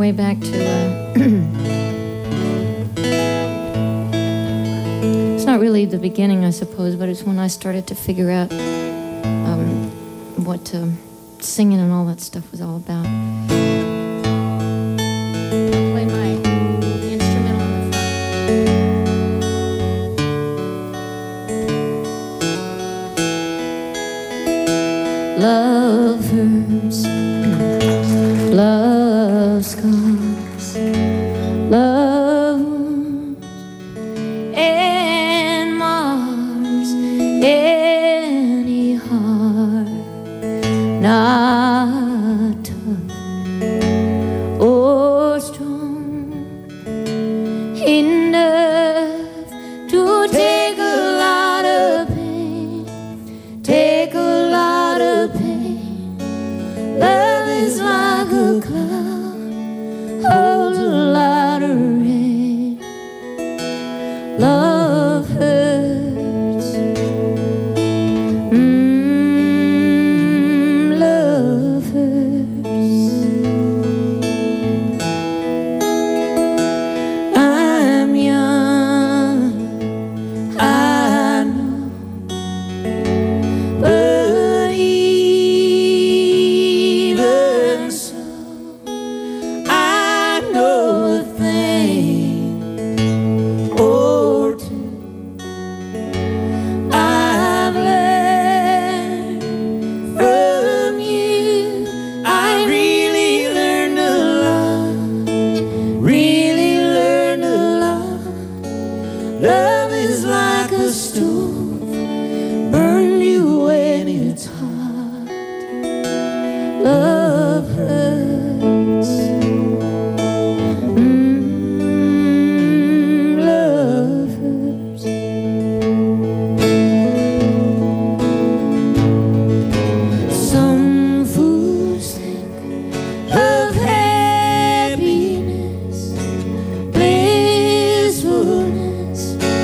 way back to... it's not really the beginning, I suppose, but it's when I started to figure out what singing and all that stuff was all about. I'll play my instrumental on the front. Love hurts, love scars, love wounds, and mars any heart not tough or strong enough to take a lot of pain, take a lot of pain. Love is like a cloud, holds a lot of rain. Love hurts, love hurts. I'm young, I know, but even so, I know a thing or two. I've learned from you. I really learned a lot, really learned a lot. Love is like a stove, burn you when it's hot. Love hurts, love hurts. Some fools think of happiness, blissfulness,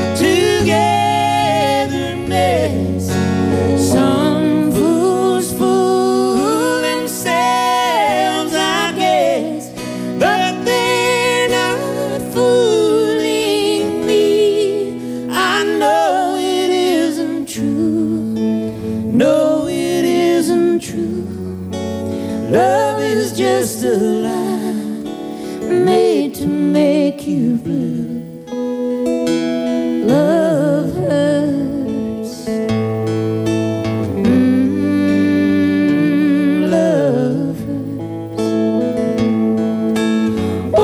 togetherness. Some fools fool themselves, I guess, but they're not fooling me. I know it isn't true. No, it isn't true. Love is just a lie made to make you blue. Love hurts, love hurts. Oh,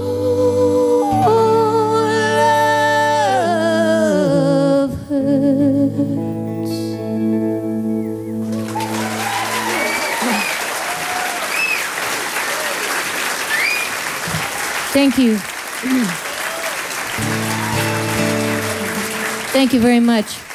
love hurts. Thank you. Thank you very much.